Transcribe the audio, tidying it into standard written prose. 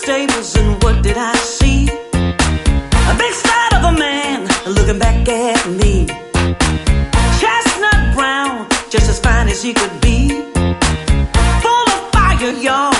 stables, and what did I see? A big sight of a man looking back at me. Chestnut brown, just as fine as he could be. Full of fire, y'all.